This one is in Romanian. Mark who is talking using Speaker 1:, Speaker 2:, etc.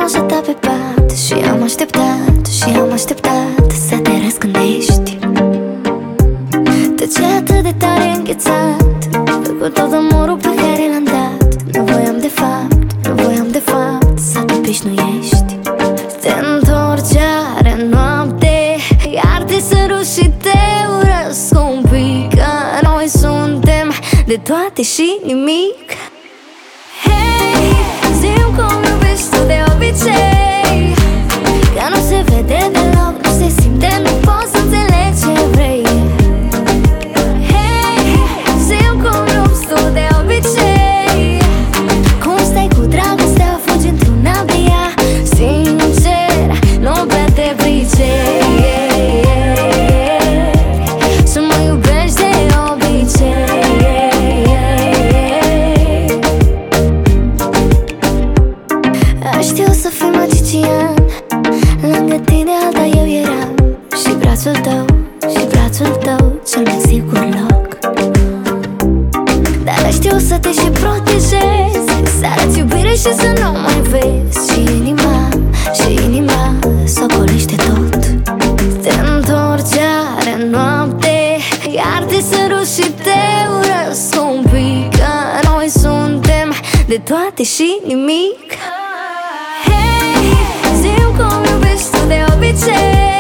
Speaker 1: așa ta pe pat și am așteptat, și am așteptat să te răzgândești. Tăcea atât de tare înghețat, cu tot amorul pe care l-am dat. Nu voiam de fapt, nu voiam de fapt să te obișnuiești. Te întorci iară noapte, iar te sărut și te urăsc un pic, că noi suntem de toate și nimic. Hei, zi-mi cum iubești tu de obicei, că nu se vede deloc, nu se simte, nu pot să înțeleg ce vrei. Hei, zi-mi cum rupți tu de obicei, cum stai cu dragostea, fugi într-una de ea. Sincer, nu prea te pricep să mă iubești de obicei. Știu să fii magician, lângă tine alta eu eram, și brațul tău, și brațul tău, cel mai sigur loc. Dar știu să te și protejez, să arăți iubire și să nu mai vezi. Și inima socolește tot. Te întorci iară noapte, iar te sărut și te urăsc un pic, că noi suntem de toate și nimic. Hei, zi-mi cum iubești tu de obicei,